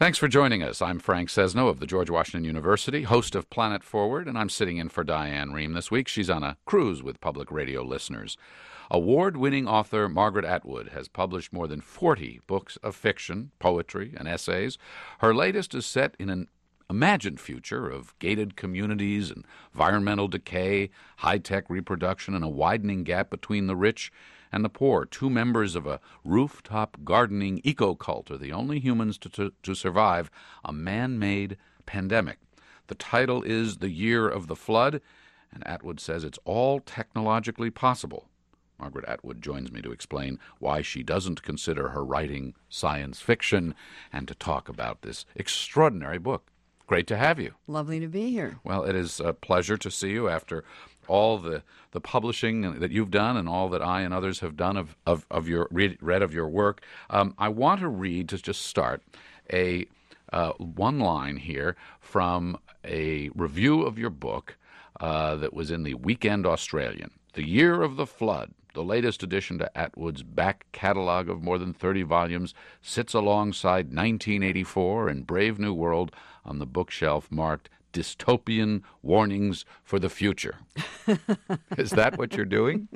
Thanks for joining us. I'm Frank Sesno of the George Washington University, host of Planet Forward, and I'm sitting in for Diane Rehm this week. She's on a cruise with public radio listeners. Award-winning author Margaret Atwood has published more than 40 books of fiction, poetry, and essays. Her latest is set in an imagined future of gated communities, and environmental decay, high-tech reproduction, and a widening gap between the rich and the poor. Two members of a rooftop gardening eco-cult are the only humans to survive a man-made pandemic. The title is The Year of the Flood, and Atwood says it's all technologically possible. Margaret Atwood joins me to explain why she doesn't consider her writing science fiction and to talk about this extraordinary book. Great to have you. Lovely to be here. Well, it is a pleasure to see you after all the publishing that you've done and all that I and others have done of your read of your work. I want to read, to just start, a one line here from a review of your book that was in the Weekend Australian. The Year of the Flood, the latest addition to Atwood's back catalog of more than 30 volumes, sits alongside 1984 and Brave New World on the bookshelf marked Dystopian Warnings for the Future. Is that what you're doing?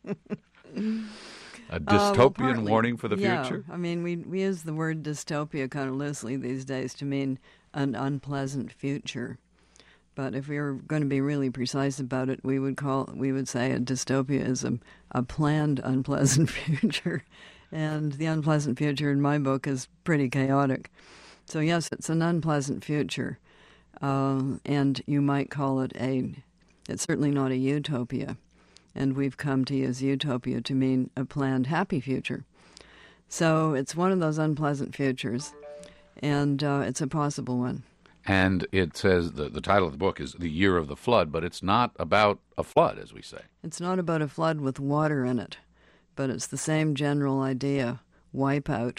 A dystopian warning for the future? I mean, we use the word dystopia kind of loosely these days to mean an unpleasant future. But if we were going to be really precise about it, we would say a dystopia is a planned unpleasant future. And the unpleasant future in my book is pretty chaotic. So yes, it's an unpleasant future. And you might call it it's certainly not a utopia. And we've come to use utopia to mean a planned happy future. So it's one of those unpleasant futures, and it's a possible one. And it says, the title of the book is The Year of the Flood, but it's not about a flood, as we say. It's not about a flood with water in it, but it's the same general idea, wipeout.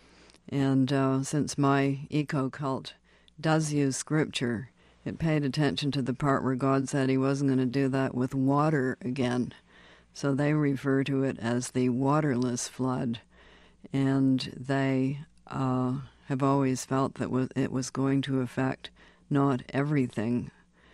And since my eco-cult does use scripture, it paid attention to the part where God said he wasn't going to do that with water again. So they refer to it as the waterless flood. And they have always felt that it was going to affect not everything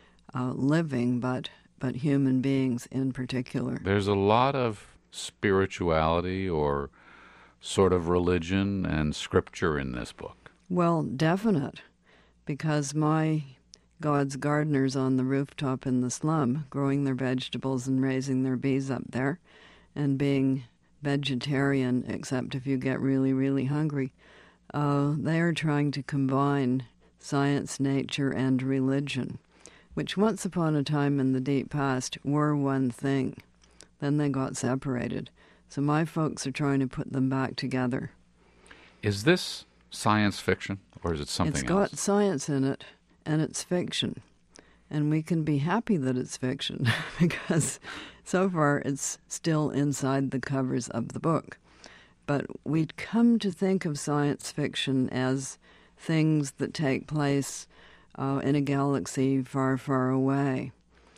living, but human beings in particular. There's a lot of spirituality or sort of religion and scripture in this book. Well, definite, because my God's gardeners on the rooftop in the slum, growing their vegetables and raising their bees up there, and being vegetarian, except if you get really, really hungry, they are trying to combine science, nature, and religion, which once upon a time in the deep past were one thing. Then they got separated. So my folks are trying to put them back together. Is this science fiction, or is it something else? It's got science in it, and it's fiction. And we can be happy that it's fiction, because so far it's still inside the covers of the book. But we'd come to think of science fiction as things that take place in a galaxy far, far away.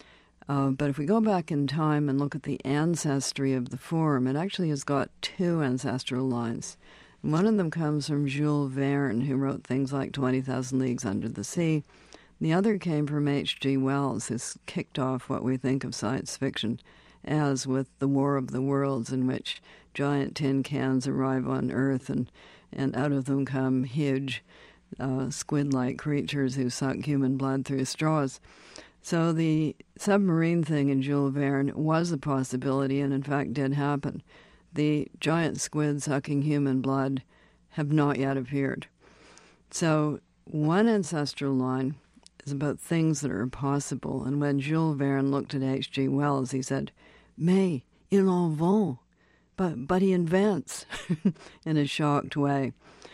But if we go back in time and look at the ancestry of the form, it actually has got two ancestral lines. One of them comes from Jules Verne, who wrote things like 20,000 Leagues Under the Sea. The other came from H.G. Wells, who's kicked off what we think of science fiction as with the War of the Worlds, in which giant tin cans arrive on Earth, and out of them come huge squid-like creatures who suck human blood through straws. So the submarine thing in Jules Verne was a possibility, and in fact did happen. The giant squid sucking human blood have not yet appeared. So one ancestral line is about things that are possible, and when Jules Verne looked at H.G. Wells, he said, "Mais il invente," but he invents in a shocked way.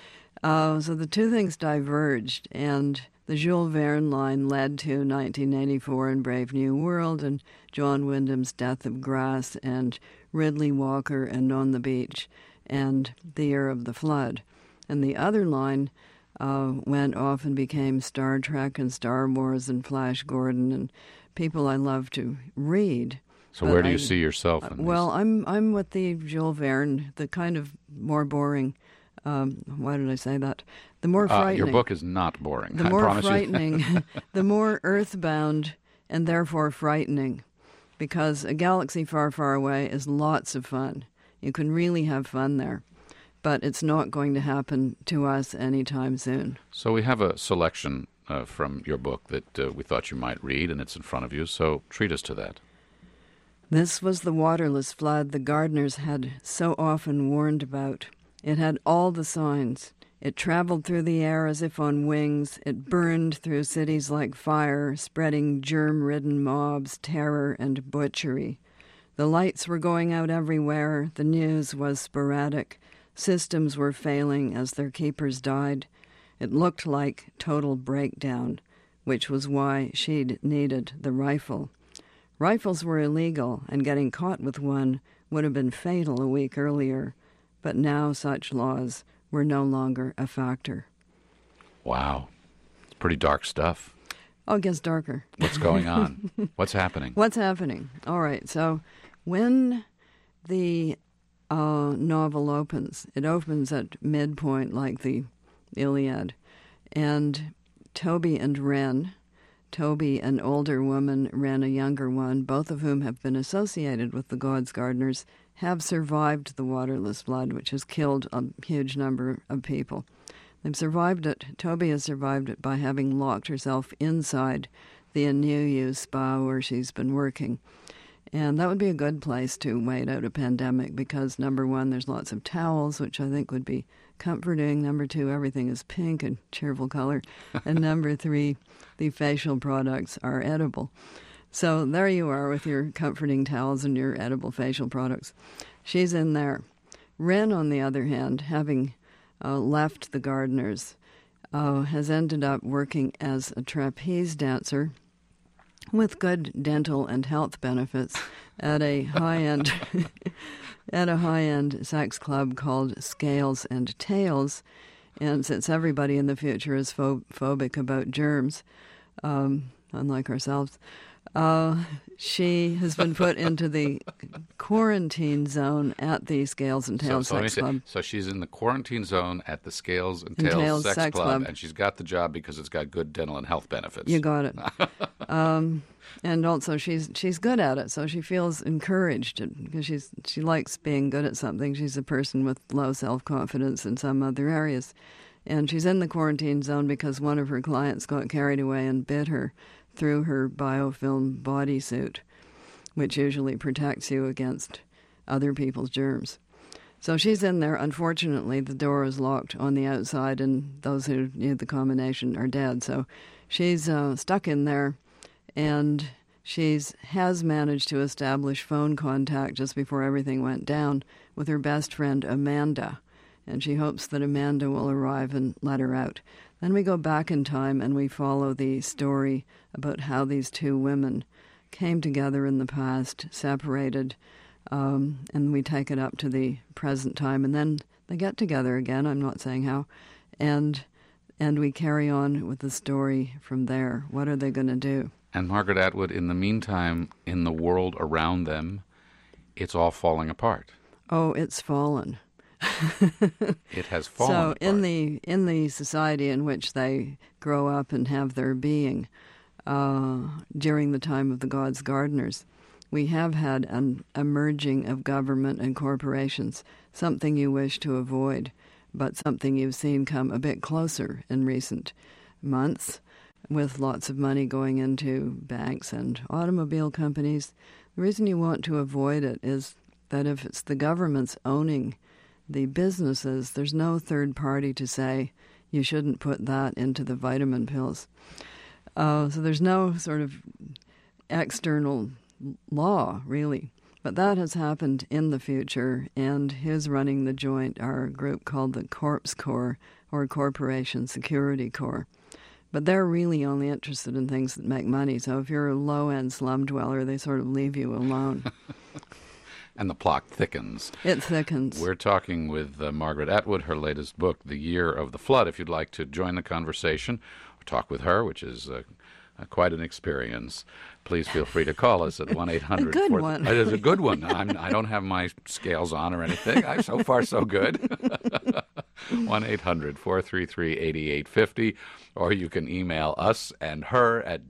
So the two things diverged, and the Jules Verne line led to 1984 and Brave New World, and John Wyndham's Death of Grass, and Ridley Walker and On the Beach, and The Year of the Flood. And the other line went off and became Star Trek and Star Wars and Flash Gordon and people I love to read. So where do you see yourself in Well, I'm with the Jules Verne, the kind of more boring, why did I say that? The more frightening. Your book is not boring. The I more promise frightening, you. the more earthbound and therefore frightening, because a galaxy far, far away is lots of fun. You can really have fun there, but it's not going to happen to us anytime soon. So we have a selection from your book that we thought you might read, and it's in front of you, so treat us to that. This was the waterless flood the gardeners had so often warned about. It had all the signs. It traveled through the air as if on wings. It burned through cities like fire, spreading germ-ridden mobs, terror, and butchery. The lights were going out everywhere. The news was sporadic. Systems were failing as their keepers died. It looked like total breakdown, which was why she'd needed the rifle. Rifles were illegal, and getting caught with one would have been fatal a week earlier, but now such laws were no longer a factor. Wow. It's pretty dark stuff. Oh, it gets darker. What's going on? What's happening? What's happening? All right, so when the novel opens, it opens at midpoint like the Iliad, and Toby and Wren, Toby, an older woman, Wren, a younger one, both of whom have been associated with the gods' gardeners, have survived the waterless flood, which has killed a huge number of people. They've survived it. Toby has survived it by having locked herself inside the Anuyu spa where she's been working. And that would be a good place to wait out a pandemic because, number one, there's lots of towels, which I think would be comforting. Number two, everything is pink and cheerful color. And number three, the facial products are edible. So there you are with your comforting towels and your edible facial products. She's in there. Wren, on the other hand, having left the gardeners, has ended up working as a trapeze dancer with good dental and health benefits at a high-end sex club called Scales and Tails. And since everybody in the future is phobic about germs, unlike ourselves, she has been put into the quarantine zone at the Scales and Tails Sex Club. So she's in the quarantine zone at the Scales and Tails Sex Club, and she's got the job because it's got good dental and health benefits. You got it. And also she's good at it, so she feels encouraged because she likes being good at something. She's a person with low self-confidence in some other areas. And she's in the quarantine zone because one of her clients got carried away and bit her through her biofilm bodysuit, which usually protects you against other people's germs. So she's in there. Unfortunately, the door is locked on the outside, and those who need the combination are dead. So she's stuck in there, and has managed to establish phone contact just before everything went down with her best friend, Amanda. And she hopes that Amanda will arrive and let her out. Then we go back in time and we follow the story about how these two women came together in the past, separated, and we take it up to the present time. And then they get together again, I'm not saying how, and we carry on with the story from there. What are they going to do? And Margaret Atwood, in the meantime, in the world around them, it's all falling apart. Oh, it's fallen. It has fallen apart. So in the society in which they grow up and have their being during the time of the gods' gardeners, we have had an emerging of government and corporations, something you wish to avoid, but something you've seen come a bit closer in recent months, with lots of money going into banks and automobile companies. The reason you want to avoid it is that if it's the government's owning the businesses, there's no third party to say you shouldn't put that into the vitamin pills. So there's no sort of external law, really. But that has happened in the future, and who's running the joint are a group called the Corps Corps, or Corporation Security Corps. But they're really only interested in things that make money. So if you're a low-end slum dweller, they sort of leave you alone. And the plot thickens. It thickens. We're talking with Margaret Atwood, her latest book, The Year of the Flood. If you'd like to join the conversation or talk with her, which is quite an experience, please feel free to call us at 1-800. A good one. It is a good one. I don't have my scales on or anything. So far, so good. 1-800-433-8850, or you can email us and her at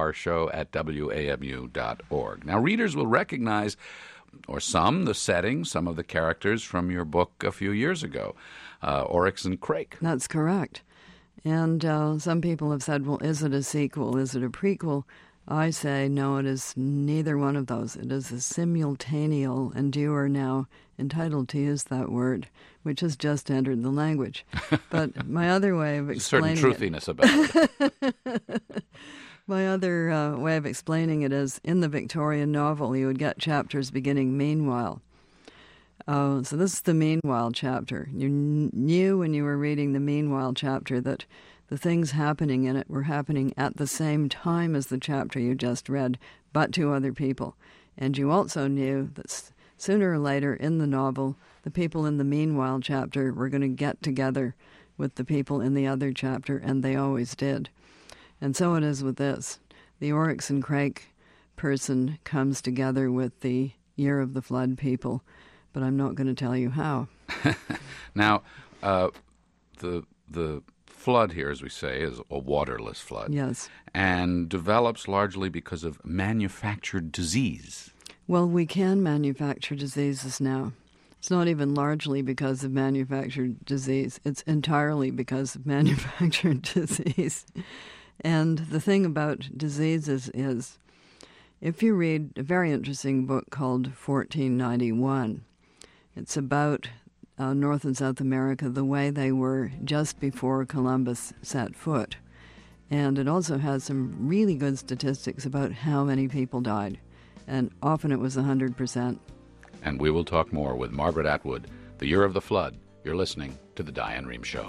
drshow@wamu.org. Now, readers will recognize, or some, the setting, some of the characters from your book a few years ago, Oryx and Crake. That's correct. And some people have said, well, is it a sequel? Is it a prequel? I say, no, it is neither one of those. It is a simultaneal, and you are now entitled to use that word, which has just entered the language. But my other way of explaining certain truthiness about it. My other way of explaining it is, in the Victorian novel, you would get chapters beginning meanwhile. So this is the meanwhile chapter. You knew when you were reading the meanwhile chapter that the things happening in it were happening at the same time as the chapter you just read, but to other people. And you also knew that sooner or later in the novel, the people in the meanwhile chapter were going to get together with the people in the other chapter, and they always did. And so it is with this. The Oryx and Crake person comes together with the Year of the Flood people, but I'm not going to tell you how. Now, the flood here, as we say, is a waterless flood. Yes. And develops largely because of manufactured disease. Well, we can manufacture diseases now. It's not even largely because of manufactured disease. It's entirely because of manufactured disease. And the thing about diseases is, if you read a very interesting book called 1491, it's about North and South America, the way they were just before Columbus set foot. And it also has some really good statistics about how many people died. And often it was 100%. And we will talk more with Margaret Atwood, The Year of the Flood. You're listening to The Diane Rehm Show.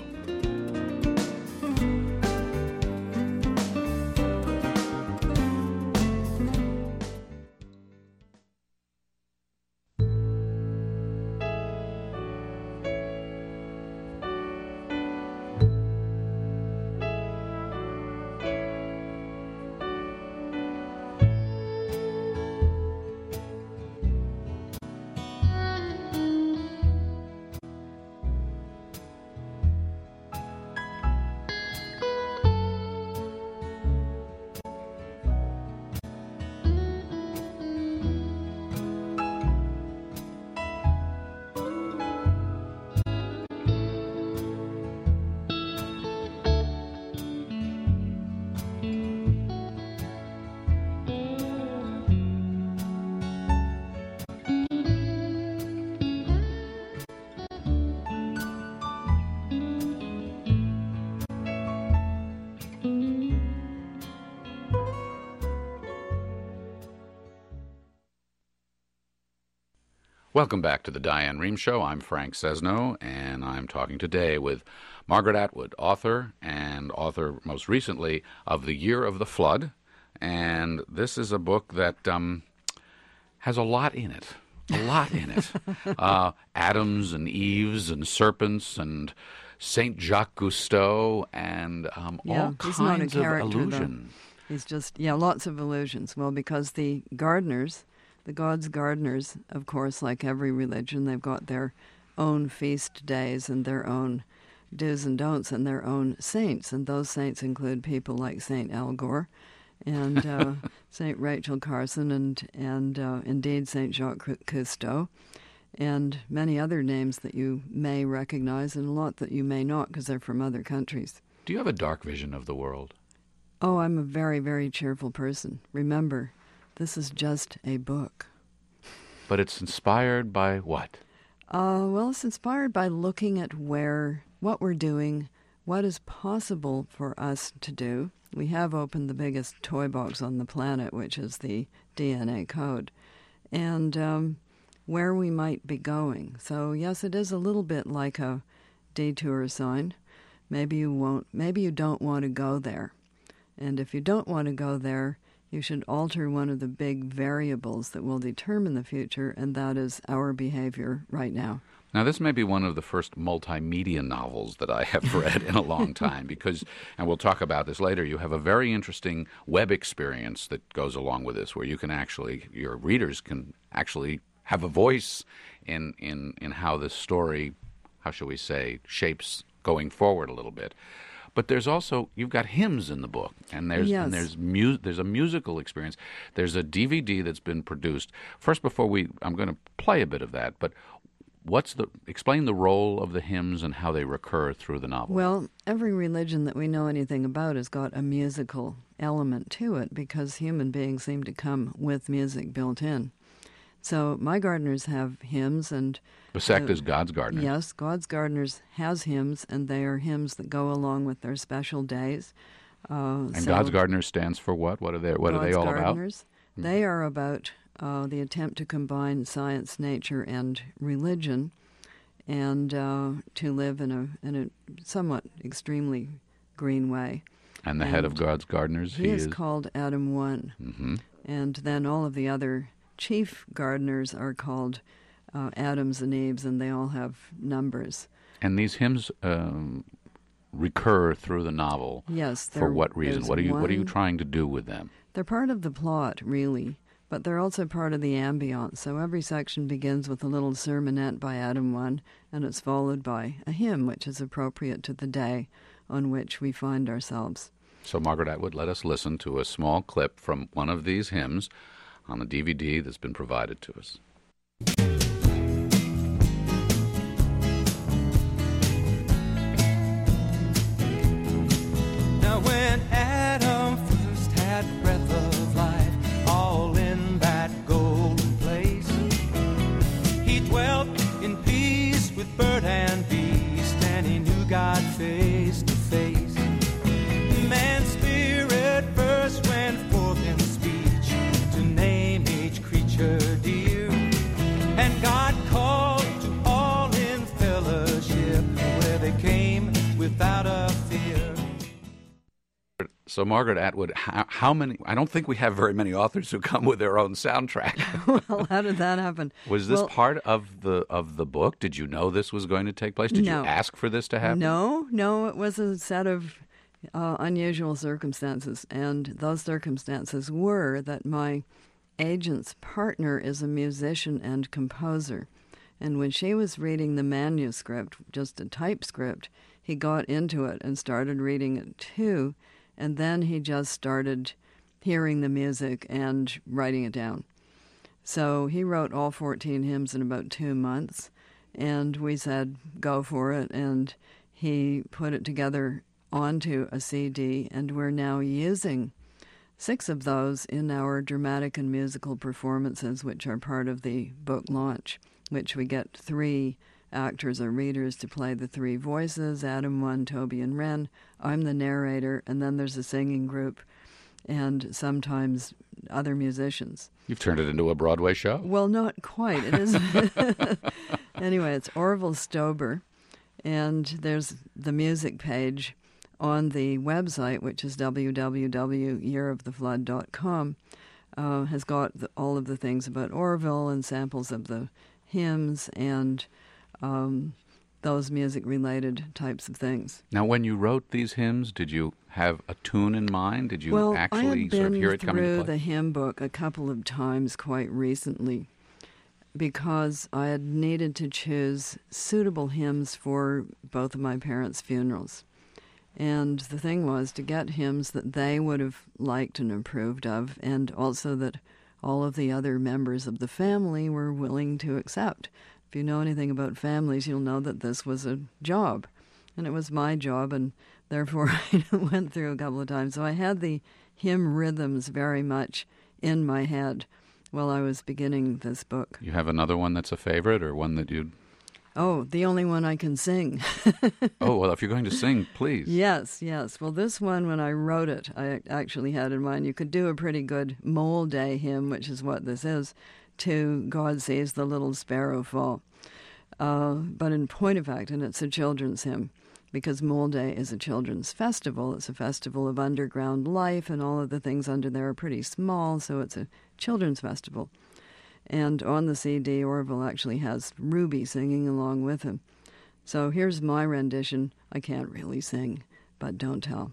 Welcome back to the Diane Rehm Show. I'm Frank Sesno, and I'm talking today with Margaret Atwood, author, and author most recently of The Year of the Flood. And this is a book that has a lot in it. A lot in it. Adams and Eves and serpents and Saint Jacques Cousteau and all kinds of illusion. He's just, lots of illusions. Well, because the gardeners, the gods' gardeners, of course, like every religion, they've got their own feast days and their own do's and don'ts and their own saints. And those saints include people like St. Al Gore and St. Rachel Carson and indeed St. Jacques Cousteau and many other names that you may recognize and a lot that you may not because they're from other countries. Do you have a dark vision of the world? Oh, I'm a very, very cheerful person. Remember, this is just a book. But it's inspired by what? Well, it's inspired by looking at what we're doing, what is possible for us to do. We have opened the biggest toy box on the planet, which is the DNA code, and where we might be going. So, yes, it is a little bit like a detour sign. Maybe you don't want to go there. And if you don't want to go there, you should alter one of the big variables that will determine the future, and that is our behavior right now. Now, this may be one of the first multimedia novels that I have read in a long time because, and we'll talk about this later, you have a very interesting web experience that goes along with this where you can actually, your readers can actually have a voice in how this story, how shall we say, shapes going forward a little bit. But there's also, you've got hymns in the book, and there's a musical experience. There's a DVD that's been produced. First, I'm going to play a bit of that, but explain the role of the hymns and how they recur through the novel. Well, every religion that we know anything about has got a musical element to it because human beings seem to come with music built in. So my gardeners have hymns, and the sect is God's Gardeners. Yes, God's Gardeners has hymns, and they are hymns that go along with their special days. And God's Gardeners stands for what? What are they all Gardeners, about? They are about the attempt to combine science, nature, and religion, and to live in a somewhat extremely green way. And the head of God's Gardeners, he is called Adam One. Mm-hmm. And then all of the other chief gardeners are called Adams and Eves, and they all have numbers. And these hymns recur through the novel. Yes. For what reason? What are you trying to do with them? They're part of the plot, really, but they're also part of the ambience. So every section begins with a little sermonette by Adam One, and it's followed by a hymn, which is appropriate to the day on which we find ourselves. So, Margaret Atwood, let us listen to a small clip from one of these hymns on the DVD that's been provided to us. Now when Adam first had breath of life, all in that golden place, he dwelt in peace with bird and beast, and he knew God face to face. Man's spirit first went forth in speech to name each creature dear, and God called to all in fellowship where they came without a fear. So, Margaret Atwood, how many? I don't think we have very many authors who come with their own soundtrack. Well, how did that happen? Was this part of the book? Did you know this was going to take place? Did you ask for this to happen? No. It was a set of unusual circumstances, and those circumstances were that my agent's partner is a musician and composer, and when she was reading the manuscript, just a typescript, he got into it and started reading it too. And then he just started hearing the music and writing it down. So he wrote all 14 hymns in about 2 months, and we said, go for it. And he put it together onto a CD, and we're now using 6 of those in our dramatic and musical performances, which are part of the book launch, which we get 3 actors or readers to play the 3 voices, Adam One, Toby, and Wren. I'm the narrator, and then there's a singing group and sometimes other musicians. You've turned it into a Broadway show. Well, not quite. It is. Anyway, it's Orville Stober, and there's the music page on the website, which is www.yearoftheflood.com, has got all of the things about Orville and samples of the hymns and those music-related types of things. Now, when you wrote these hymns, did you have a tune in mind? Did you actually sort of hear it coming to play? I have been through the hymn book a couple of times quite recently because I had needed to choose suitable hymns for both of my parents' funerals. And the thing was to get hymns that they would have liked and approved of, and also that all of the other members of the family were willing to accept. If you know anything about families, you'll know that this was a job, and it was my job, and therefore I went through a couple of times. So I had the hymn rhythms very much in my head while I was beginning this book. You have another one that's a favorite, or one that you'd... Oh, the only one I can sing. Oh, well, if you're going to sing, please. Yes. Well, this one, when I wrote it, I actually had in mind you could do a pretty good Mole Day hymn, which is what this is, to God Sees the Little Sparrow Fall. But in point of fact, and it's a children's hymn, because Mole Day is a children's festival. It's a festival of underground life, and all of the things under there are pretty small, so it's a children's festival. And on the CD, Orville actually has Ruby singing along with him. So here's my rendition. I can't really sing, but don't tell.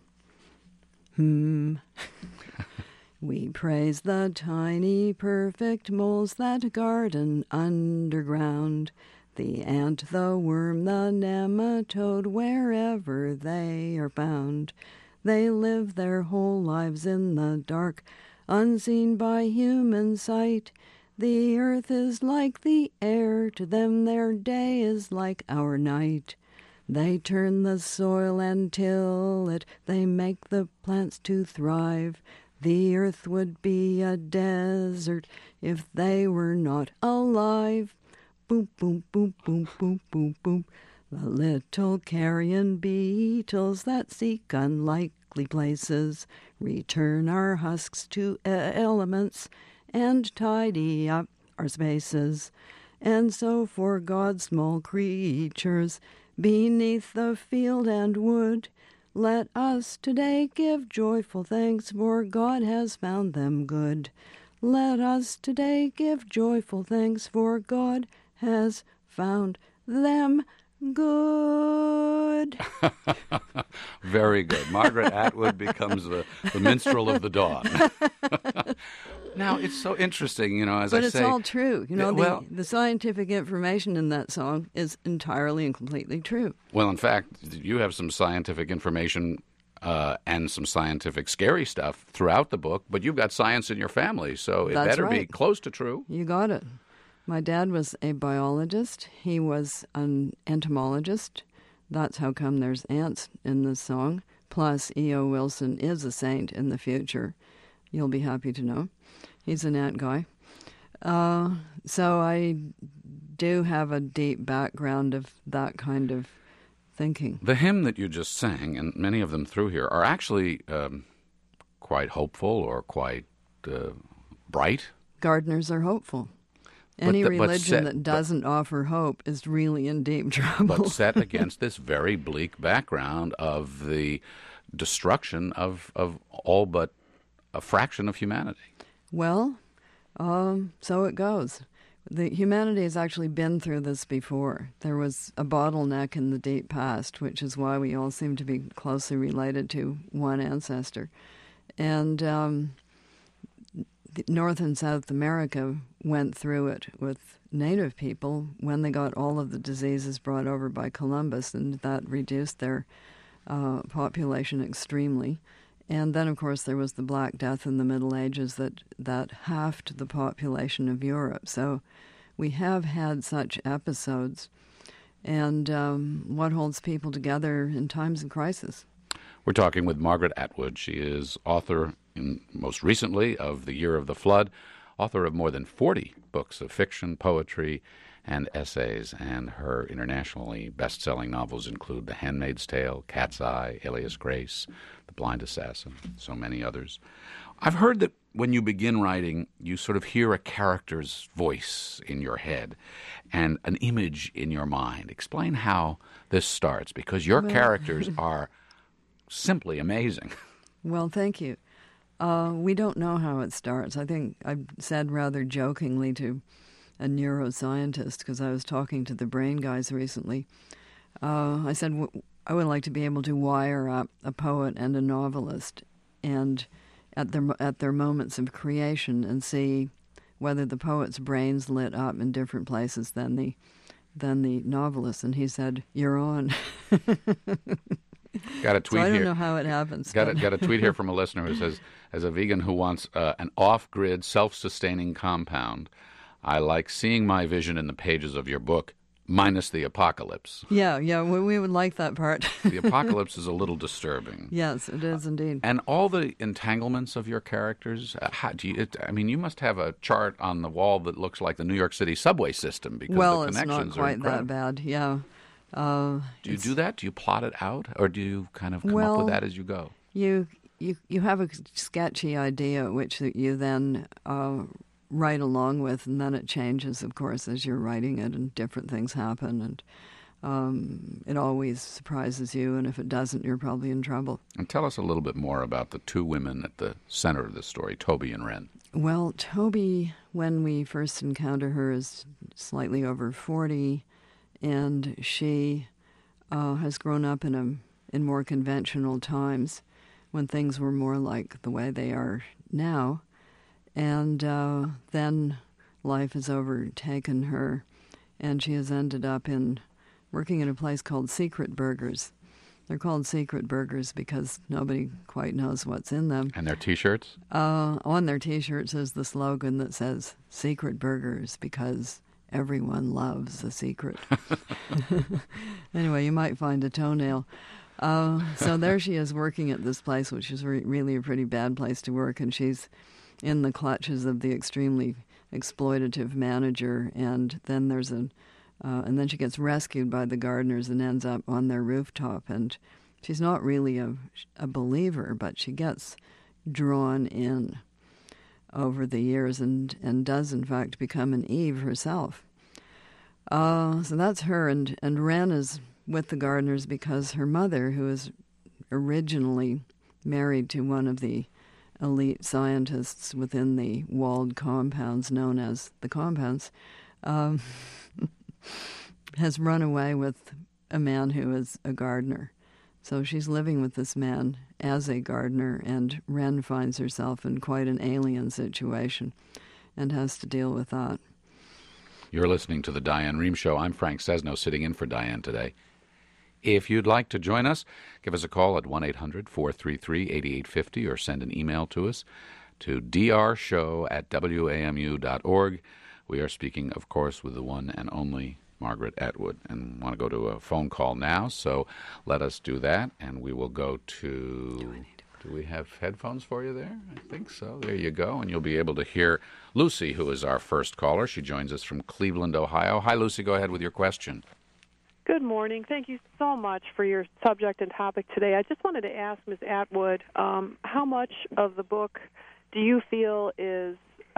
We praise the tiny, perfect moles that garden underground. The ant, the worm, the nematode, wherever they are found, they live their whole lives in the dark, unseen by human sight. The earth is like the air, to them their day is like our night. They turn the soil and till it, they make the plants to thrive. The earth would be a desert if they were not alive. Boom, boom, boom, boom, boom, boom, boom. The little carrion beetles that seek unlikely places return our husks to elements and tidy up our spaces. And so for God's small creatures beneath the field and wood, let us today give joyful thanks, for God has found them good. Let us today give joyful thanks, for God has found them good. Very good. Margaret Atwood becomes the minstrel of the dawn. Now, it's so interesting, as but I say. But it's all true. Well, the scientific information in that song is entirely and completely true. Well, in fact, you have some scientific information and some scientific scary stuff throughout the book, but you've got science in your family, so it better be close to true. You got it. My dad was a biologist. He was an entomologist. That's how come there's ants in this song. Plus, E.O. Wilson is a saint in the future. You'll be happy to know. He's an ant guy. So I do have a deep background of that kind of thinking. The hymn that you just sang, and many of them through here, are actually quite hopeful or quite bright. Gardeners are hopeful. Any religion that doesn't offer hope is really in deep trouble. But set against this very bleak background of the destruction of all but a fraction of humanity. Well, so it goes. Humanity has actually been through this before. There was a bottleneck in the deep past, which is why we all seem to be closely related to one ancestor. And North and South America went through it with native people when they got all of the diseases brought over by Columbus, and that reduced their population extremely. And then, of course, there was the Black Death in the Middle Ages that halved the population of Europe. So we have had such episodes. And what holds people together in times of crisis? We're talking with Margaret Atwood. She is author, most recently, of The Year of the Flood, author of more than 40 books of fiction, poetry, and essays. And her internationally best-selling novels include The Handmaid's Tale, Cat's Eye, Alias Grace, The Blind Assassin, so many others. I've heard that when you begin writing, you sort of hear a character's voice in your head and an image in your mind. Explain how this starts, because your characters are simply amazing. Well, thank you. We don't know how it starts. I think I said rather jokingly to a neuroscientist, because I was talking to the brain guys recently, I said, I would like to be able to wire up a poet and a novelist and at their moments of creation and see whether the poet's brain's lit up in different places than the novelist. And he said, "You're on." Got a tweet so I don't here. know how it happens. Got a tweet here from a listener who says, as a vegan who wants an off-grid, self-sustaining compound, I like seeing my vision in the pages of your book, minus the apocalypse. Yeah, we would like that part. The apocalypse is a little disturbing. Yes, it is indeed. And all the entanglements of your characters, you must have a chart on the wall that looks like the New York City subway system, because the connections are it's not quite that bad, yeah. Do you do that? Do you plot it out, or do you kind of come up with that as you go? You have a sketchy idea which you then write along with, and then it changes, of course, as you're writing it, and different things happen, and it always surprises you, and if it doesn't, you're probably in trouble. And tell us a little bit more about the two women at the center of this story, Toby and Wren. Well, Toby, when we first encounter her, is slightly over 40, and she has grown up in more conventional times when things were more like the way they are now. And then life has overtaken her, and she has ended up working in a place called Secret Burgers. They're called Secret Burgers because nobody quite knows what's in them. And their T-shirts? On their T-shirts is the slogan that says, Secret Burgers, because everyone loves a secret. Anyway, you might find a toenail. So there she is working at this place, which is really a pretty bad place to work, and she's in the clutches of the extremely exploitative manager, and then and then she gets rescued by the gardeners and ends up on their rooftop. And she's not really a believer, but she gets drawn in over the years and does, in fact, become an Eve herself. So that's her. And Wren is with the gardeners because her mother, who is originally married to one of the elite scientists within the walled compounds known as the compounds, has run away with a man who is a gardener. So she's living with this man as a gardener, and Wren finds herself in quite an alien situation and has to deal with that. You're listening to The Diane Rehm Show. I'm Frank Sesno, sitting in for Diane today. If you'd like to join us, give us a call at 1-800-433-8850 or send an email to us to drshow@wamu.org. We are speaking, of course, with the one and only Margaret Atwood, and want to go to a phone call now, so let us do that, and we will go to... Do we have headphones for you there? I think so. There you go, and you'll be able to hear Lucy, who is our first caller. She joins us from Cleveland, Ohio. Hi, Lucy. Go ahead with your question. Good morning. Thank you so much for your subject and topic today. I just wanted to ask Ms. Atwood, how much of the book do you feel is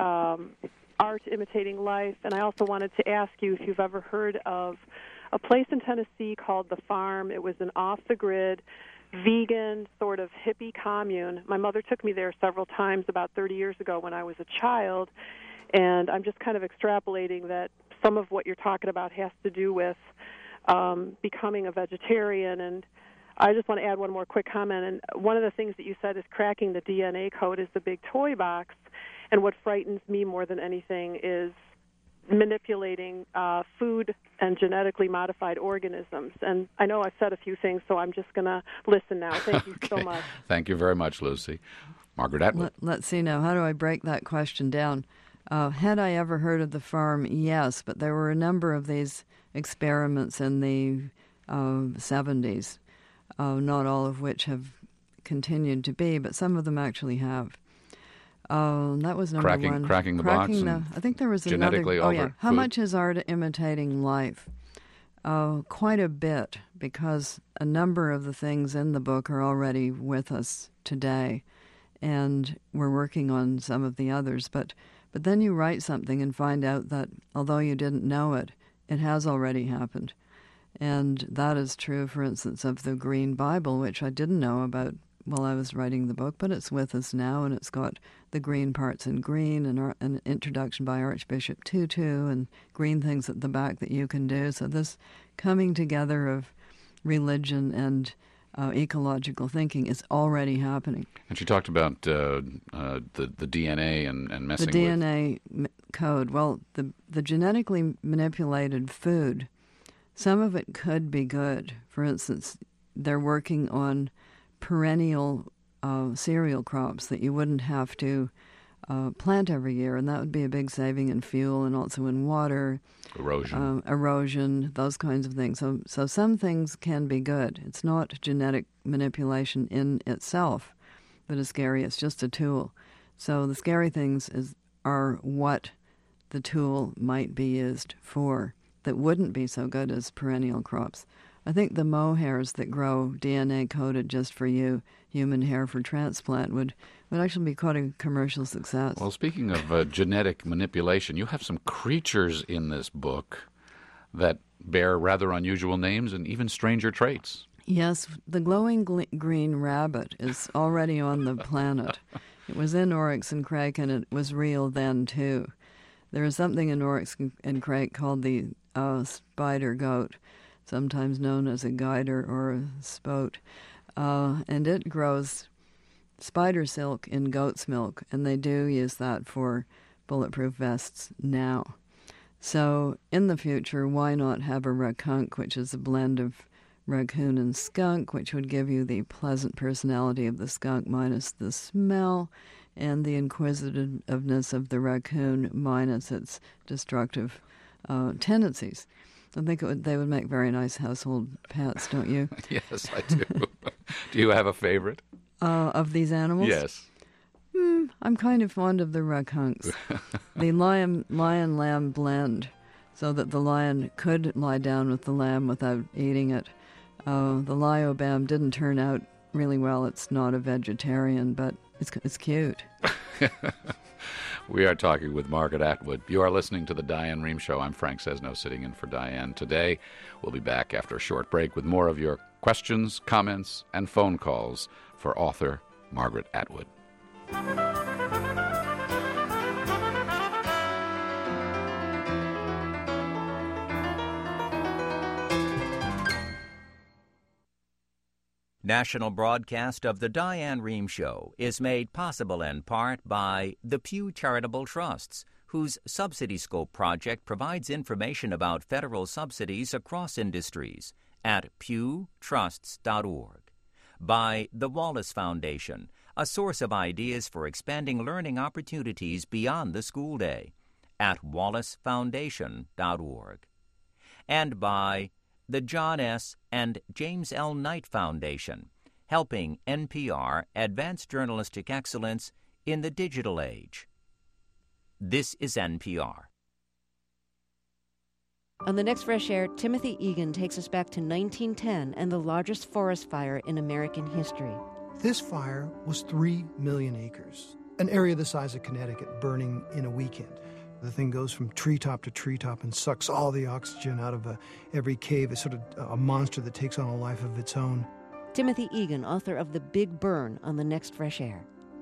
art imitating life? And I also wanted to ask you if you've ever heard of a place in Tennessee called The Farm. It was an off-the-grid, vegan, sort of hippie commune. My mother took me there several times about 30 years ago when I was a child, and I'm just kind of extrapolating that some of what you're talking about has to do with becoming a vegetarian. And I just want to add one more quick comment. And one of the things that you said is cracking the DNA code is the big toy box. And what frightens me more than anything is manipulating food and genetically modified organisms. And I know I've said a few things, so I'm just going to listen now. Thank you so much. Thank you very much, Lucy. Margaret Atwood. Let's see now. How do I break that question down? Had I ever heard of The Farm? Yes, but there were a number of these experiments in the 70s, not all of which have continued to be, but some of them actually have. That was number one. Cracking the box. I think there was genetically another. altered How food. much is art imitating life? Quite a bit, because a number of the things in the book are already with us today, and we're working on some of the others. But then you write something and find out that although you didn't know it, it has already happened. And that is true, for instance, of the Green Bible, which I didn't know about while I was writing the book, but it's with us now, and it's got the green parts in green, and an introduction by Archbishop Tutu, and green things at the back that you can do. So this coming together of religion and ecological thinking is already happening. And she talked about the DNA and messing with... The DNA code. Well, the genetically manipulated food, some of it could be good. For instance, they're working on perennial cereal crops that you wouldn't have to plant every year, and that would be a big saving in fuel and also in water. Erosion, those kinds of things. So some things can be good. It's not genetic manipulation in itself that is scary. It's just a tool. So the scary things are what the tool might be used for that wouldn't be so good as perennial crops. I think the mohairs that grow DNA coded just for you, human hair for transplant, would actually be quite a commercial success. Well, speaking of genetic manipulation, you have some creatures in this book that bear rather unusual names and even stranger traits. Yes, the glowing green rabbit is already on the planet. It was in Oryx and Crake, and it was real then, too. There is something in Oryx and Crake called the spider goat, sometimes known as a guider or a spote, and it grows spider silk in goat's milk, and they do use that for bulletproof vests now. So in the future, why not have a rakhunk, which is a blend of raccoon and skunk, which would give you the pleasant personality of the skunk minus the smell, and the inquisitiveness of the raccoon minus its destructive tendencies. I think they would make very nice household pets, don't you? Yes, I do. Do you have a favorite? Of these animals? Yes. I'm kind of fond of the rakhunks. The lion-lamb blend, so that the lion could lie down with the lamb without eating it. The Lyobam didn't turn out really well. It's not a vegetarian, but it's cute. We are talking with Margaret Atwood. You are listening to The Diane Rehm Show. I'm Frank Sesno, sitting in for Diane today. We'll be back after a short break with more of your questions, comments, and phone calls for author Margaret Atwood. National broadcast of The Diane Rehm Show is made possible in part by the Pew Charitable Trusts, whose Subsidy Scope project provides information about federal subsidies across industries at pewtrusts.org. By the Wallace Foundation, a source of ideas for expanding learning opportunities beyond the school day at wallacefoundation.org. And by the John S. and James L. Knight Foundation, helping NPR advance journalistic excellence in the digital age. This is NPR. On the next Fresh Air, Timothy Egan takes us back to 1910 and the largest forest fire in American history. This fire was 3 million acres, an area the size of Connecticut, burning in a weekend. The thing goes from treetop to treetop and sucks all the oxygen out of every cave. It's sort of a monster that takes on a life of its own. Timothy Egan, author of The Big Burn, on the next Fresh Air.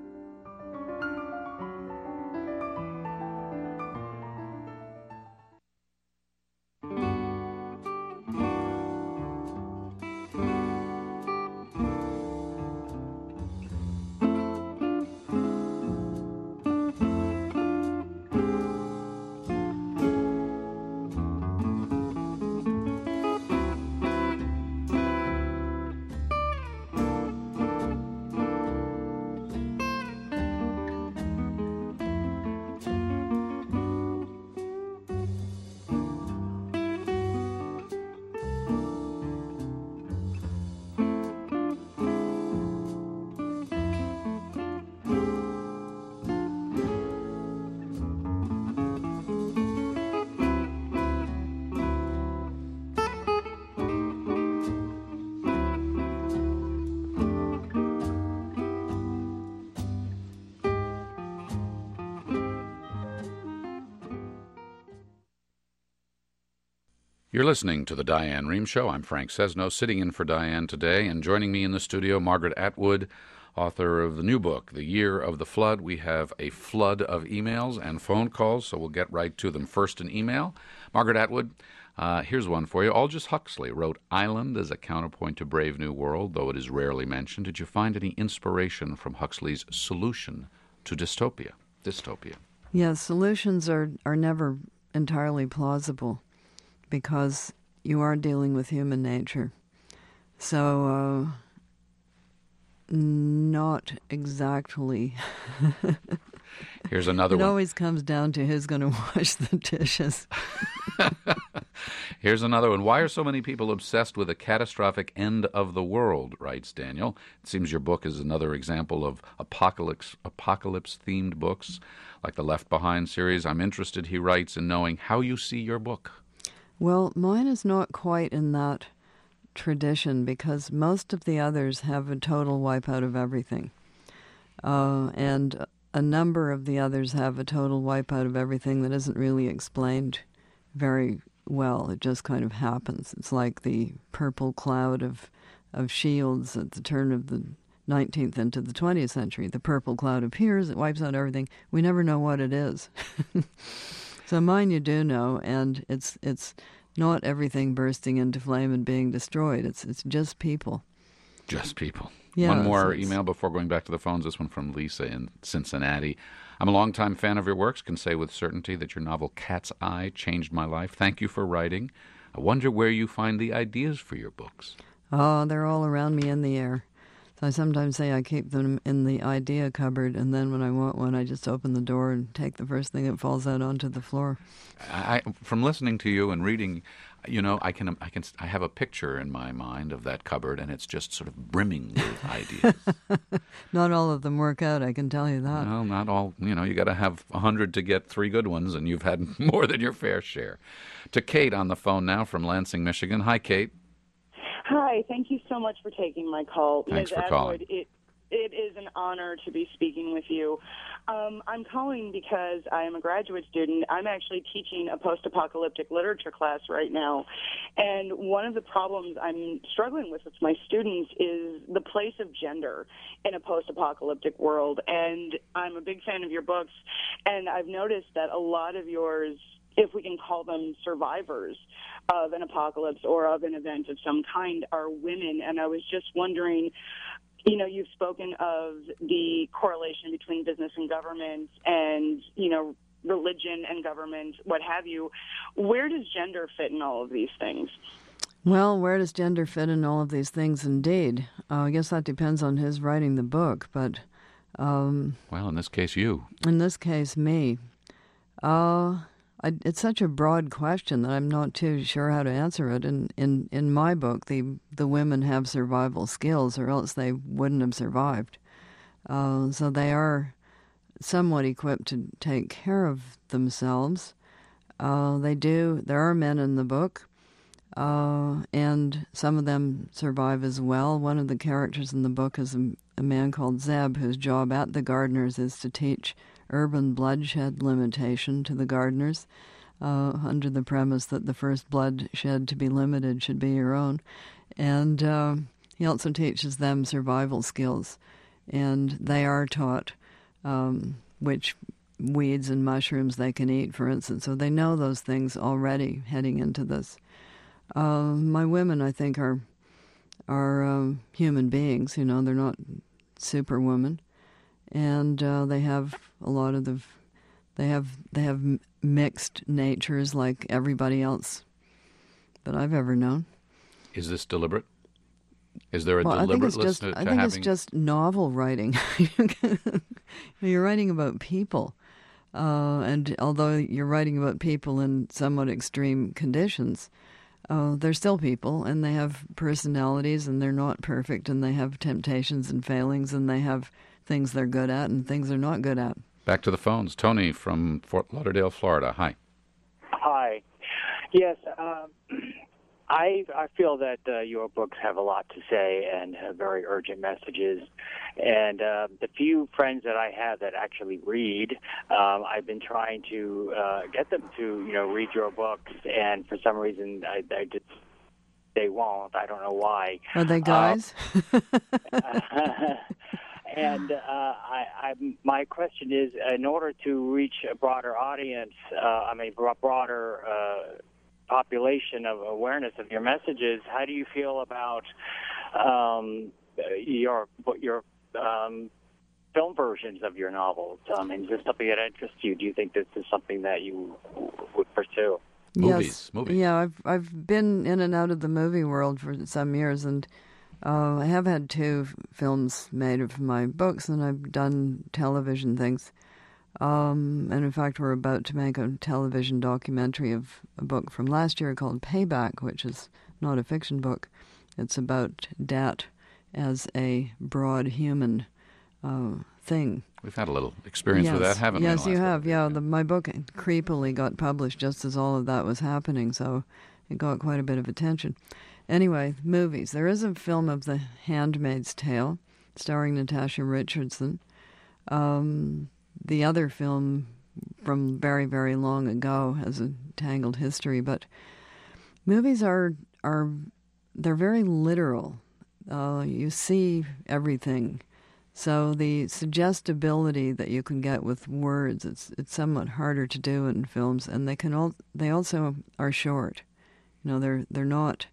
You're listening to The Diane Rehm Show. I'm Frank Sesno, sitting in for Diane today, and joining me in the studio, Margaret Atwood, author of the new book, The Year of the Flood. We have a flood of emails and phone calls, so we'll get right to them. First, an email. Margaret Atwood, here's one for you. Aldous Huxley wrote Island as a counterpoint to Brave New World, though it is rarely mentioned. Did you find any inspiration from Huxley's solution to dystopia? Yes, solutions are never entirely plausible, because you are dealing with human nature. So, not exactly. Here's another one. It always comes down to who's going to wash the dishes. Here's another one. Why are so many people obsessed with a catastrophic end of the world, writes Daniel. It seems your book is another example of apocalypse-themed books, like the Left Behind series. I'm interested, he writes, in knowing how you see your book. Well, mine is not quite in that tradition, because most of the others have a total wipeout of everything. And a number of the others have a total wipeout of everything that isn't really explained very well. It just kind of happens. It's like the purple cloud of Shields at the turn of the 19th into the 20th century. The purple cloud appears, it wipes out everything. We never know what it is. So mine you do know, and it's not everything bursting into flame and being destroyed. It's just people. Just people. Yeah, one more email before going back to the phones. This one from Lisa in Cincinnati. I'm a longtime fan of your works, can say with certainty that your novel Cat's Eye changed my life. Thank you for writing. I wonder where you find the ideas for your books. Oh, they're all around me in the air. So I sometimes say I keep them in the idea cupboard, and then when I want one, I just open the door and take the first thing that falls out onto the floor. From listening to you and reading, I have a picture in my mind of that cupboard, and it's just sort of brimming with ideas. Not all of them work out, I can tell you that. Well, not all. You got to have 100 to get 3 good ones, and you've had more than your fair share. To Kate on the phone now from Lansing, Michigan. Hi, Kate. Hi, thank you so much for taking my call. Thanks Ms. for calling. Atwood, it is an honor to be speaking with you. I'm calling because I am a graduate student. I'm actually teaching a post-apocalyptic literature class right now. And one of the problems I'm struggling with my students is the place of gender in a post-apocalyptic world. And I'm a big fan of your books, and I've noticed that a lot of yours, if we can call them survivors of an apocalypse or of an event of some kind, are women. And I was just wondering, you've spoken of the correlation between business and government and, religion and government, what have you. Where does gender fit in all of these things? Well, where does gender fit in all of these things, indeed? I guess that depends on his writing the book, but... well, in this case, you. In this case, me. It's such a broad question that I'm not too sure how to answer it. In my book, the women have survival skills, or else they wouldn't have survived. So they are somewhat equipped to take care of themselves. They do. There are men in the book, and some of them survive as well. One of the characters in the book is a man called Zeb, whose job at the Gardeners is to teach urban bloodshed limitation to the gardeners, under the premise that the first bloodshed to be limited should be your own. And he also teaches them survival skills, and they are taught which weeds and mushrooms they can eat, for instance. So they know those things already heading into this. My women, I think, are human beings. They're not superwomen. And they have a lot of they have mixed natures like everybody else that I've ever known. Is this deliberate? Is there a deliberateness to having... I think it's just novel writing. You're writing about people, and although you're writing about people in somewhat extreme conditions, they're still people, and they have personalities, and they're not perfect, and they have temptations and failings, and they have things they're good at and things they're not good at. Back to the phones. Tony from Fort Lauderdale, Florida. Hi. Hi. Yes, I feel that your books have a lot to say and have very urgent messages. And the few friends that I have that actually read, I've been trying to get them to, read your books. And for some reason, they won't. I don't know why. Are they guys? And my question is, in order to reach a broader audience, broader population of awareness of your messages, how do you feel about your film versions of your novels? Is this something that interests you? Do you think this is something that you would pursue? Movies. Yeah, I've been in and out of the movie world for some years, and I have had 2 films made of my books, and I've done television things. And in fact, we're about to make a television documentary of a book from last year called Payback, which is not a fiction book. It's about debt as a broad human thing. We've had a little experience with that, haven't we? Yes, you have. Yeah, my book creepily got published just as all of that was happening, so it got quite a bit of attention. Anyway, movies. There is a film of The Handmaid's Tale, starring Natasha Richardson. The other film from very, very long ago has a tangled history, but movies they're very literal. You see everything. So the suggestibility that you can get with words, it's somewhat harder to do in films, and they also are short. They're not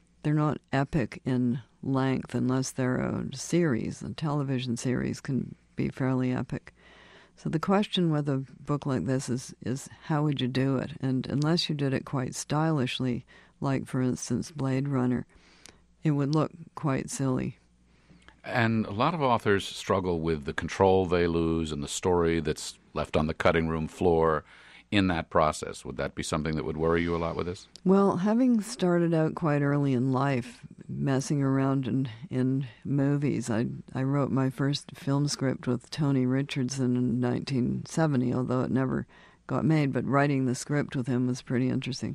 epic in length unless they're a series. A television series can be fairly epic. So the question with a book like this is how would you do it? And unless you did it quite stylishly, like, for instance, Blade Runner, it would look quite silly. And a lot of authors struggle with the control they lose and the story that's left on the cutting room floor in that process. Would that be something that would worry you a lot with this? Well, having started out quite early in life, messing around in movies, I wrote my first film script with Tony Richardson in 1970, although it never got made, but writing the script with him was pretty interesting.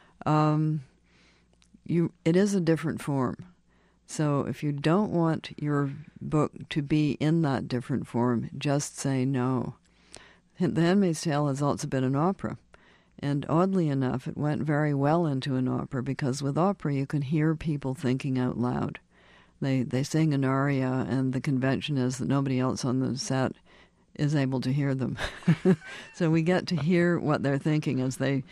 It is a different form. So if you don't want your book to be in that different form, just say no. The Handmaid's Tale has also been an opera. And oddly enough, it went very well into an opera because with opera you can hear people thinking out loud. They sing an aria, and the convention is that nobody else on the set is able to hear them. So we get to hear what they're thinking as they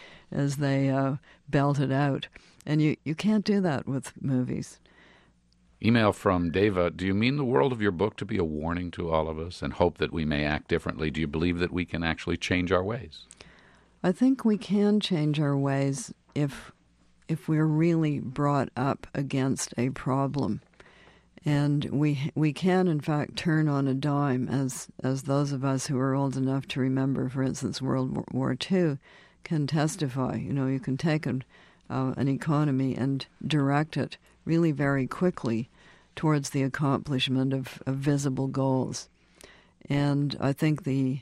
belt it out. And you can't do that with movies. Email from Deva. Do you mean the world of your book to be a warning to all of us and hope that we may act differently? Do you believe that we can actually change our ways? I think we can change our ways if we're really brought up against a problem. And we can, in fact, turn on a dime, as those of us who are old enough to remember, for instance, World War II, can testify. You can take an economy and direct it really very quickly towards the accomplishment of visible goals. And I think the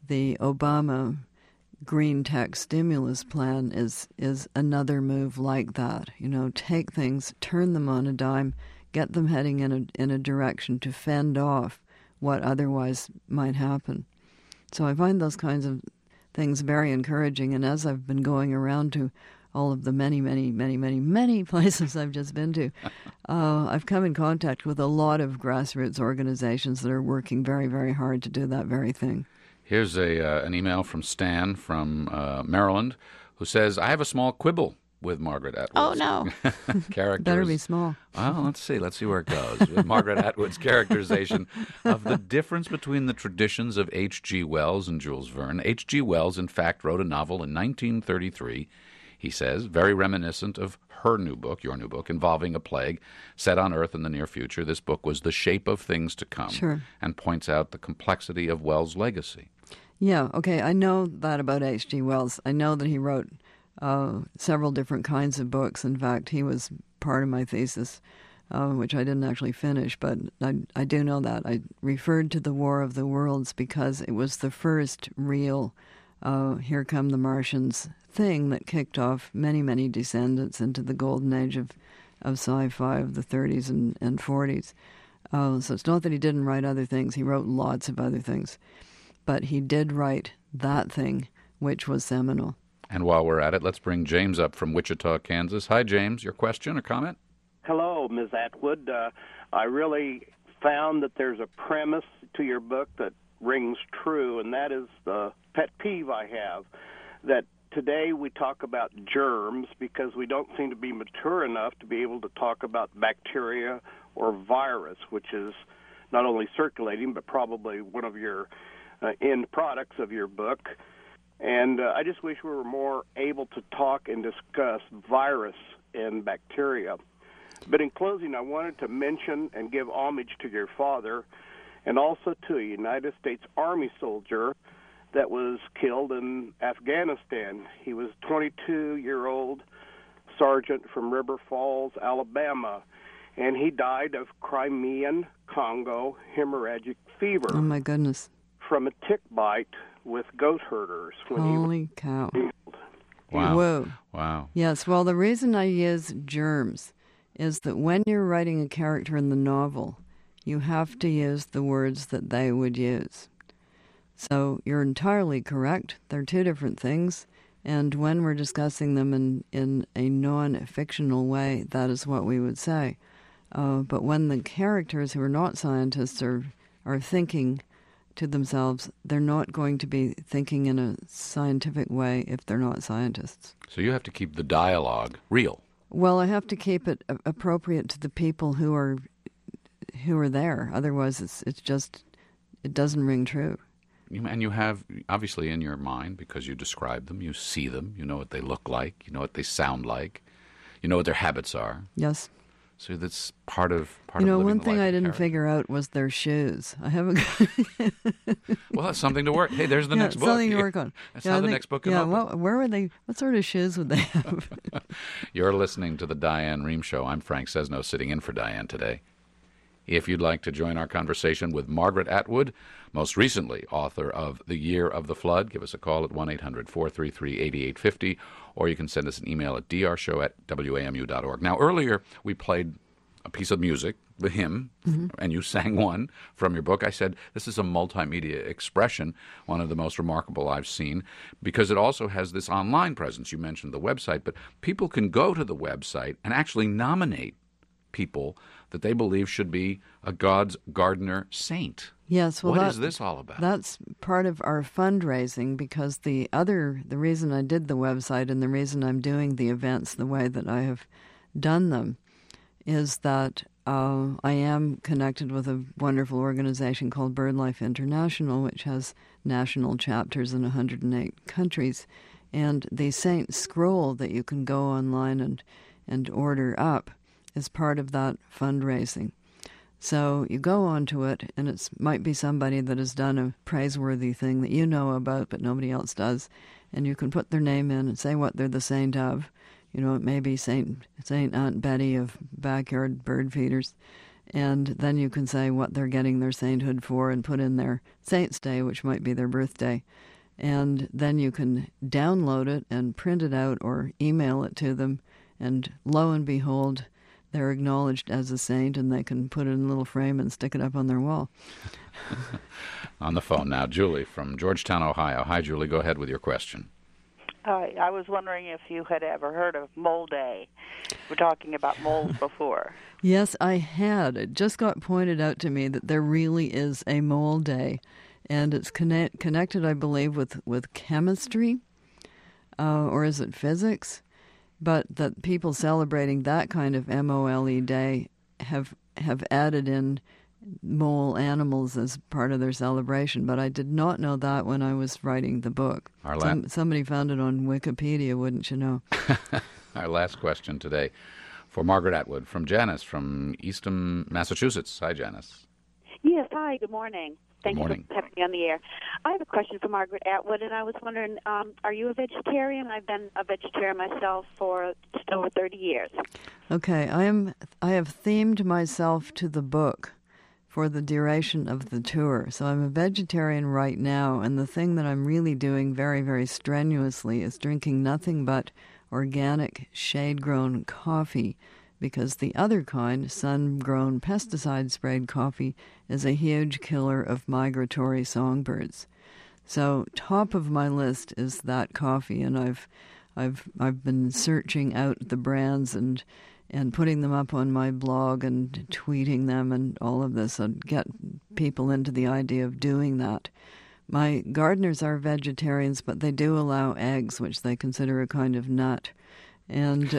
Obama green tech stimulus plan is another move like that. Take things, turn them on a dime, get them heading in a direction to fend off what otherwise might happen. So I find those kinds of things very encouraging, and as I've been going around to all of the many, many, many, many, many places I've just been to, I've come in contact with a lot of grassroots organizations that are working very, very hard to do that very thing. Here's an email from Stan from Maryland, who says, I have a small quibble with Margaret Atwood's Oh, no. characters. Better be small. Well, let's see where it goes. With Margaret Atwood's characterization of the difference between the traditions of H.G. Wells and Jules Verne. H.G. Wells, in fact, wrote a novel in 1933, he says, very reminiscent of your new book, involving a plague set on Earth in the near future. This book was The Shape of Things to Come, sure, and points out the complexity of Wells' legacy. Yeah, okay, I know that about H.G. Wells. I know that he wrote several different kinds of books. In fact, he was part of my thesis, which I didn't actually finish, but I do know that. I referred to the War of the Worlds because it was the first real Here Come the Martians thing that kicked off many, many descendants into the golden age of sci-fi of the 30s and 40s. So it's not that he didn't write other things. He wrote lots of other things. But he did write that thing, which was seminal. And while we're at it, let's bring James up from Wichita, Kansas. Hi, James. Your question or comment? Hello, Ms. Atwood. I really found that there's a premise to your book that rings true, and that is the pet peeve I have, that today we talk about germs because we don't seem to be mature enough to be able to talk about bacteria or virus, which is not only circulating but probably one of your end products of your book. And I just wish we were more able to talk and discuss virus and bacteria. But in closing, I wanted to mention and give homage to your father and also to a United States Army soldier that was killed in Afghanistan. He was a 22-year-old sergeant from River Falls, Alabama, and he died of Crimean Congo hemorrhagic fever. Oh, my goodness. From a tick bite with goat herders. Holy cow. Wow. Whoa. Wow. Yes, well, the reason I use germs is that when you're writing a character in the novel, you have to use the words that they would use. So you're entirely correct. They're two different things. And when we're discussing them in a non-fictional way, that is what we would say. But when the characters who are not scientists are thinking to themselves, they're not going to be thinking in a scientific way if they're not scientists. So you have to keep the dialogue real. Well, I have to keep it appropriate to the people who are there. Otherwise, it's just it doesn't ring true. And you have, obviously, in your mind, because you describe them, you see them, you know what they look like, you know what they sound like, you know what their habits are. Yes. So that's part of You know, living one the thing life I of didn't character. figure out was their shoes. I haven't. Well, that's something to work. Hey, there's the next book. Something to work on. That's Yeah, how I the think- next book can yeah, open. where would they? What sort of shoes would they have? You're listening to the Diane Rehm Show. I'm Frank Sesno, sitting in for Diane today. If you'd like to join our conversation with Margaret Atwood, most recently author of The Year of the Flood, give us a call at 1-800-433-8850, or you can send us an email at drshow@wamu.org. Now, earlier we played a piece of music, the hymn, and you sang one from your book. I said this is a multimedia expression, one of the most remarkable I've seen, because it also has this online presence. You mentioned the website, but people can go to the website and actually nominate people that they believe should be a God's gardener saint. Yes, well, What is this all about? That's part of our fundraising, because the reason I did the website and the reason I'm doing the events the way that I have done them is that I am connected with a wonderful organization called BirdLife International, which has national chapters in 108 countries. And the Saint Scroll that you can go online and order up is part of that fundraising. So you go onto it, and it might be somebody that has done a praiseworthy thing that you know about but nobody else does, and you can put their name in and say what they're the saint of. You know, it may be Saint Aunt Betty of backyard bird feeders, and then you can say what they're getting their sainthood for and put in their Saint's Day, which might be their birthday. And then you can download it and print it out or email it to them, and lo and behold, they're acknowledged as a saint, and they can put it in a little frame and stick it up on their wall. On the phone now, Julie from Georgetown, Ohio. Hi, Julie. Go ahead with your question. I was wondering if you had ever heard of Mole Day. We're talking about moles before. Yes, I had. It just got pointed out to me that there really is a Mole Day, and it's connected, I believe, with chemistry, or is it physics? But that people celebrating that kind of MOLE day have added in mole animals as part of their celebration. But I did not know that when I was writing the book. Somebody found it on Wikipedia, wouldn't you know? Our last question today for Margaret Atwood from Janice from Eastham, Massachusetts. Hi, Janice. Yes, hi, good morning. Thank Good morning. you for having me on the air. I have a question for Margaret Atwood, and I was wondering, are you a vegetarian? I've been a vegetarian myself for just over 30 years. Okay, I have themed myself to the book for the duration of the tour. So I'm a vegetarian right now, and the thing that I'm really doing very, very strenuously is drinking nothing but organic shade-grown coffee, because the other kind, sun-grown, pesticide-sprayed coffee, is a huge killer of migratory songbirds. So top of my list is that coffee, and I've been searching out the brands and putting them up on my blog and tweeting them and all of this, and get people into the idea of doing that. My gardeners are vegetarians, but they do allow eggs, which they consider a kind of nut. And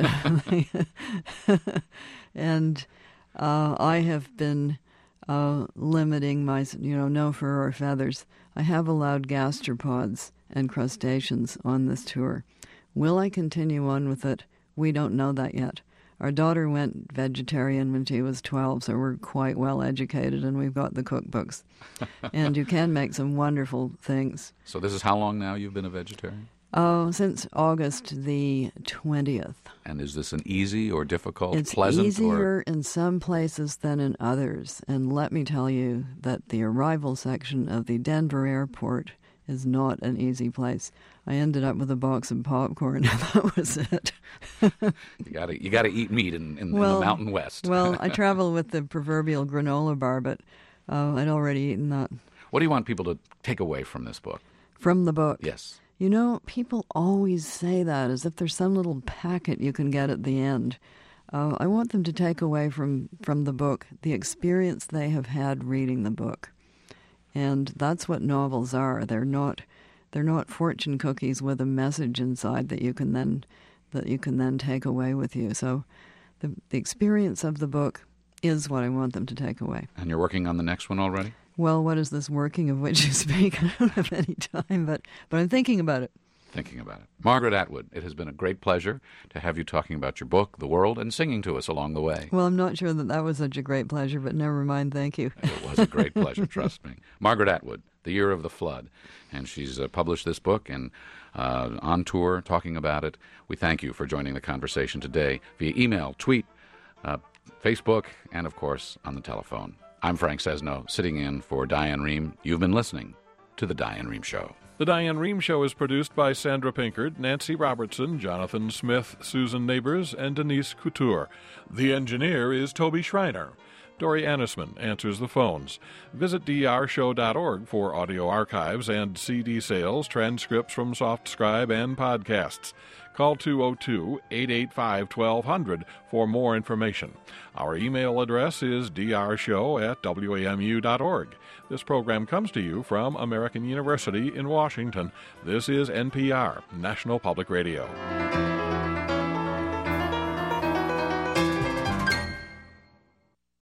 I have been limiting my, no fur or feathers. I have allowed gastropods and crustaceans on this tour. Will I continue on with it? We don't know that yet. Our daughter went vegetarian when she was 12, so we're quite well educated, and we've got the cookbooks. And you can make some wonderful things. So this is how long now you've been a vegetarian? Oh, since August the 20th. And is this an easy or difficult, It's pleasant? easier in some places than in others. And let me tell you that the arrival section of the Denver airport is not an easy place. I ended up with a box of popcorn, and that was it. You got to eat meat in the Mountain West. Well, I travel with the proverbial granola bar, but I'd already eaten that. What do you want people to take away from this book? From the book? Yes. You know, people always say that as if there's some little packet you can get at the end. I want them to take away from the book the experience they have had reading the book. And that's what novels are. They're not fortune cookies with a message inside that you can then take away with you. So the experience of the book is what I want them to take away. And you're working on the next one already? Well, what is this working of which you speak? I don't have any time, but I'm thinking about it. Thinking about it. Margaret Atwood, it has been a great pleasure to have you talking about your book, The World, and singing to us along the way. Well, I'm not sure that was such a great pleasure, but never mind, thank you. It was a great pleasure, trust me. Margaret Atwood, The Year of the Flood, and she's published this book and on tour talking about it. We thank you for joining the conversation today via email, tweet, Facebook, and, of course, on the telephone. I'm Frank Sesno, sitting in for Diane Rehm. You've been listening to The Diane Rehm Show. The Diane Rehm Show is produced by Sandra Pinkard, Nancy Robertson, Jonathan Smith, Susan Neighbors, and Denise Couture. The engineer is Toby Schreiner. Dory Annisman answers the phones. Visit drshow.org for audio archives and CD sales, transcripts from SoftScribe, and podcasts. Call 202-885-1200 for more information. Our email address is drshow@wamu.org. This program comes to you from American University in Washington. This is NPR, National Public Radio.